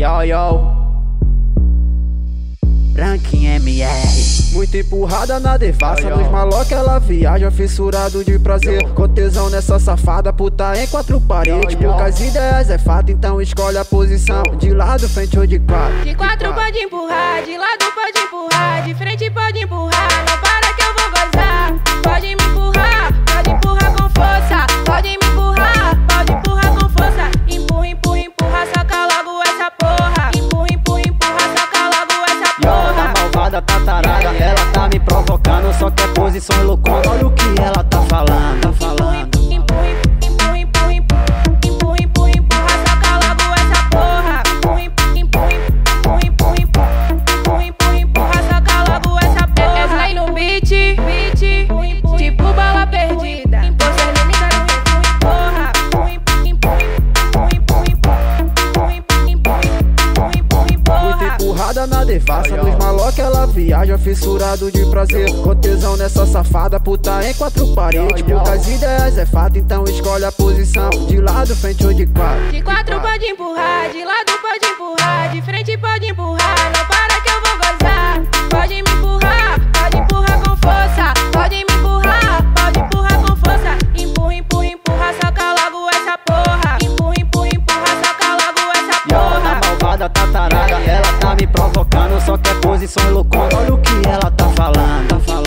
Yo, yo. Branquinho MR. Muito empurrada na devassa, nos maloca ela viaja fissurado de prazer. Com tesão nessa safada, puta em quatro paredes. Poucas ideias é fato, então escolhe a posição. De lado, frente ou de quatro. De quatro pode empurrar, de lado pode empurrar, de frente pode empurrar. Não para que eu vou gozar. Pode me empurrar com força. Pode me empurrar com força. Empurra, empurra, empurra, saca logo essa porra. Empurra, empurra, empurra, saca logo essa porra. Da malvada tatarada, ela tá me provocando, só quer posição loucona. Olha o que ela tá falando, tá falando. Empurra, empurra, empurra, empurra, empurra, empurra, saca logo essa porra. Empurra, empurra, empurra, empurra, empurra, empurra, empurra, saca logo essa porra. É play no beat, tipo bala perdida. Empurrada na devassa, nos maloca ela viaja fissurado de prazer. Com tesão nessa safada, puta em quatro paredes. Poucas ideias é fato, então escolhe a posição. De lado, frente ou de quatro. De quatro pode empurrar, de lado pode empurrar, de frente pode empurrar. Não para que eu vou gozar. Pode me empurrar com força. Pode me empurrar com força. Empurra, empurra, empurra, saca logo essa porra. Empurra, empurra, empurra, saca logo essa porra. Da malvada tatarada, ela tá me provocando, só quer posição loucona. Olha o que ela tá falando, tá falando.